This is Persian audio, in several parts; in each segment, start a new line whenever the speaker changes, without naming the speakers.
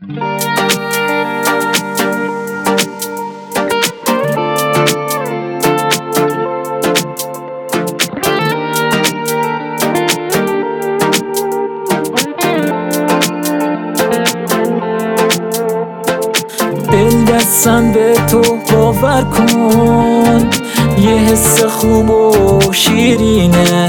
دل دستن به تو باور کن، یه حس خوب و شیرینه،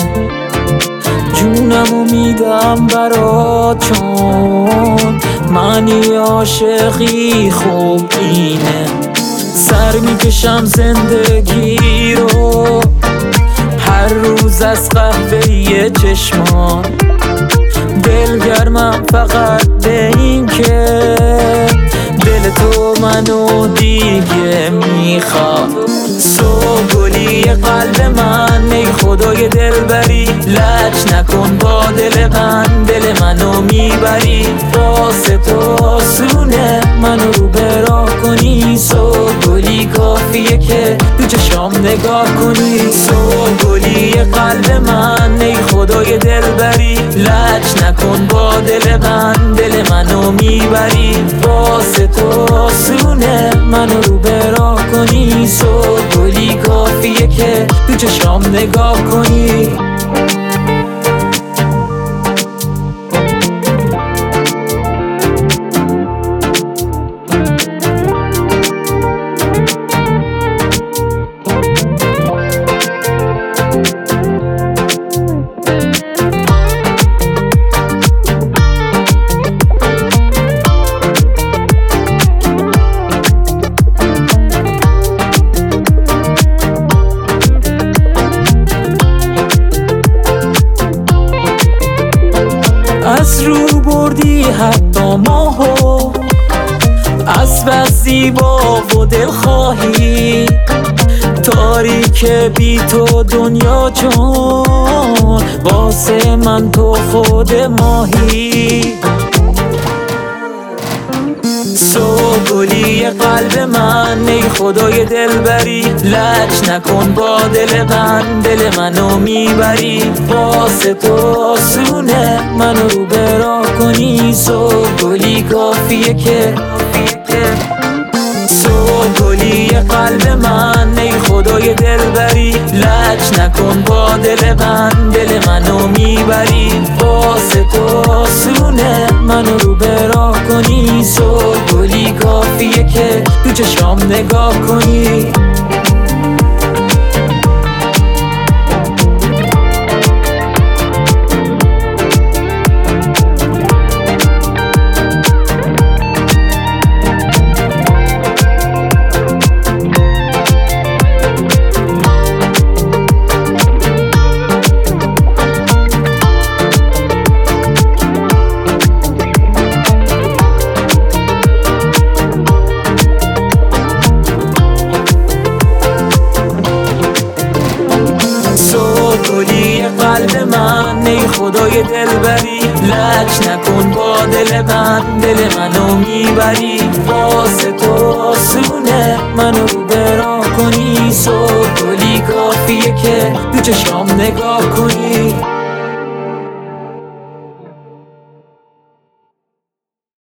جونمو میدم برات چون معنی عاشقی خوب اینه. سر میکشم زندگی رو هر روز از قهوه چشمان، دلگرمم فقط به این که دل تو منو دیگه میخواد. صبح گلی قلب من، ای خدای دلبری، لج نکن با دل من، دل منو میبری. واسه تو آسونه منو رو به راه کنی، صبح گلی کافیه که تو چشام نگاه کنی. صبح گلی قلب من، ای خدای دلبری، لج نکن با دل من، دل منو میبری. واسه تو آسونه منو رو به راه کنی، صبح گلی کافیه که تو چشام نگاه کنی. از رو بردی حتی ماهو، از بس زیبا و دلخواهی، تاریک بی تو دنیا جان، واسه من تو خود ماهی. صبح گلی قلب من، ای خدای دلبری، لج نکن با دل من، دل منو میبری. واسه تو آسونه منو رو به راه کنی، صبح گلی کافیه که صبح گلی قلب من، ای خدای دلبری، لج نکن با دل من، دل منو میبری. واسه تو آسونه منو رو به راه کنی، صبح گلی کافیه که تو چشام نگاه کنی. گلی قلب من، ای خدای دلبری، لج نکن با دل من، دل منو میبری. واسه تو آسونه منو رو به راه کنی، صبح گلی کافیه که تو چشام نگاه